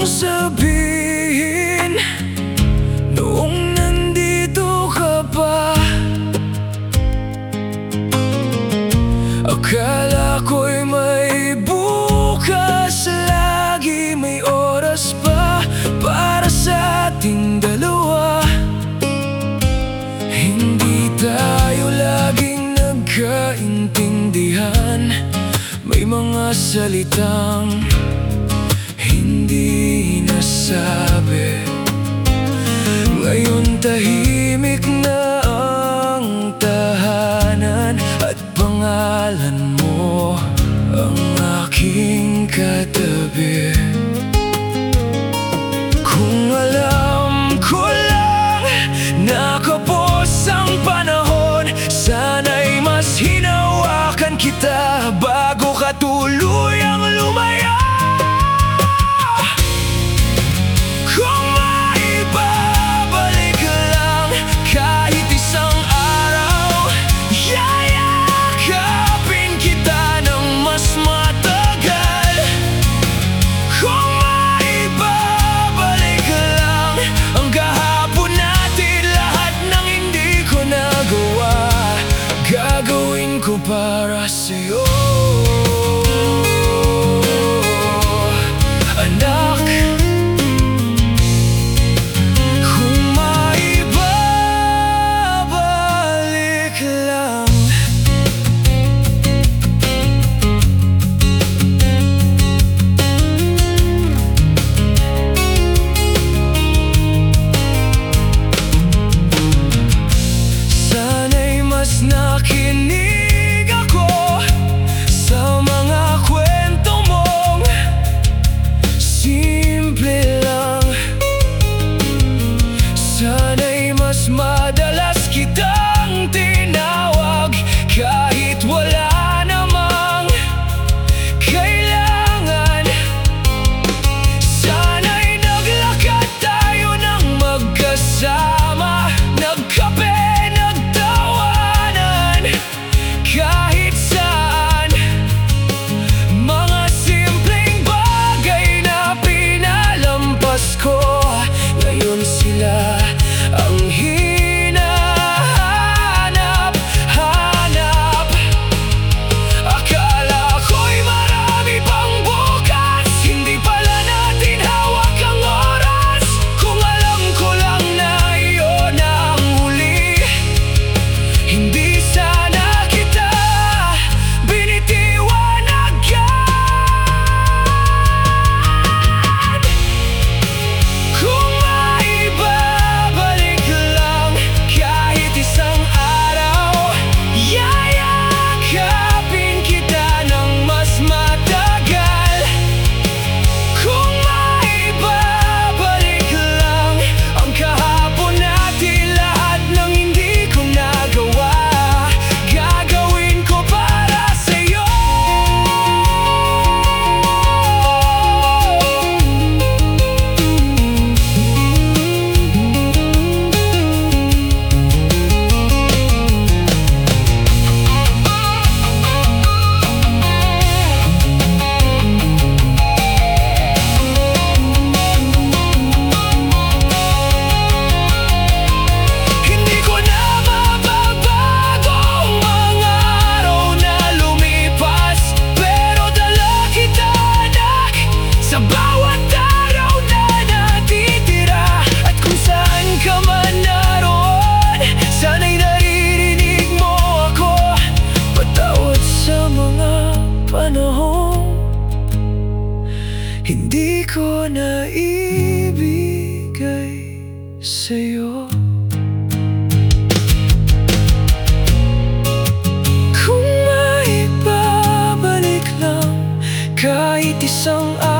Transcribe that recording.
mong sabihin noong nandito ka pa? Akala ko'y may bukas, lagi may oras pa para sa ating dalawa. Hindi tayo laging nagkaintindihan, may mga salitang hindi nasabi. Ngayon tahimik na ang tahanan at pangalan mo ang aking katabi. Kung alam ko lang na kapos ang panahon, sana'y mas hinawakan kita bago ka tuluyang lumaya. Kung maibabalik lang kahit isang araw, yayakapin kita ng mas matagal. Kung maibabalik lang ang kahapon natin, lahat ng hindi ko nagawa, gagawin ko para sa'yo. Anak, kung maibabalik lang. Sana'y mas nakinig ako sa mga kwento mong simple lang. Sana'y mas madalas kitang tinawag kahit wala namang kailangan. Sana'y naglakad tayo ng magkasama, nagkape, nagtawanan kahit saan. Mga simpleng bagay na pinalampas ko, ngayon sila ang hinahanap-hanap. Akala ko'y marami pang bukas, hindi pala natin hawak ang oras. Kung alam ko lang na iyon ang huli, hindi sana kita binitiwan agad. Kung maibabalik lang kahit isang araw, yayakapin kita ng mas matagal. Kung maibabalik lang ang kahapon natin, lahat ng hindi ko nagawa, gagawin ko para sa'yo. Hindi ko na mababago ang mga araw na lumipas, pero dala kita, anak, sa bawat araw na natitira. At kung saan ka man naroon, sana'y naririnig mo ako. Patawad sa mga panahon hindi ko naibigay sa'yo. Kung maibabalik lang kahit isang